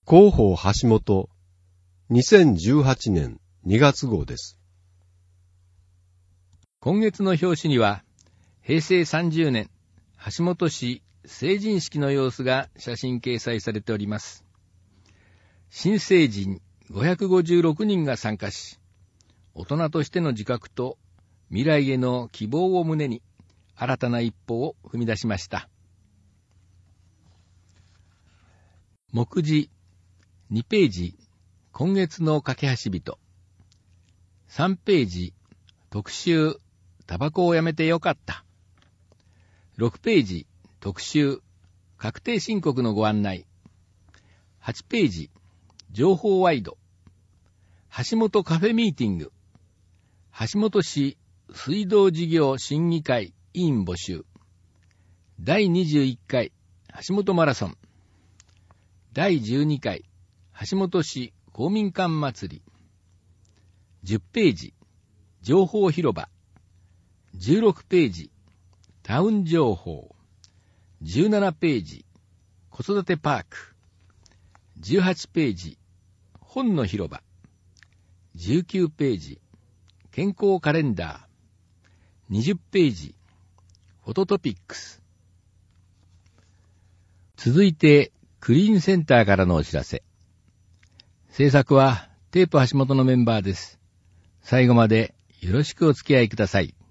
広報橋本2018年2月号です。 今月の表紙には、平成30年橋本市成人式の様子が写真掲載されております。新成人556人が参加し、大人としての自覚と未来への希望を胸に新たな一歩を踏み出しました。目次2ページ、今月の架け橋人。3ページ、特集、タバコをやめてよかった。6ページ、特集、確定申告のご案内。8ページ、情報ワイド。橋本カフェミーティング。橋本市水道事業審議会委員募集。第21回橋本マラソン。第12回橋本市公民館祭り。10ページ、情報広場。16ページ、タウン情報。17ページ、子育てパーク。18ページ、本の広場。19ページ、健康カレンダー。20ページ、フォトトピックス。続いて、クリーンセンターからのお知らせ。制作はテープ橋本のメンバーです。最後までよろしくお付き合いください。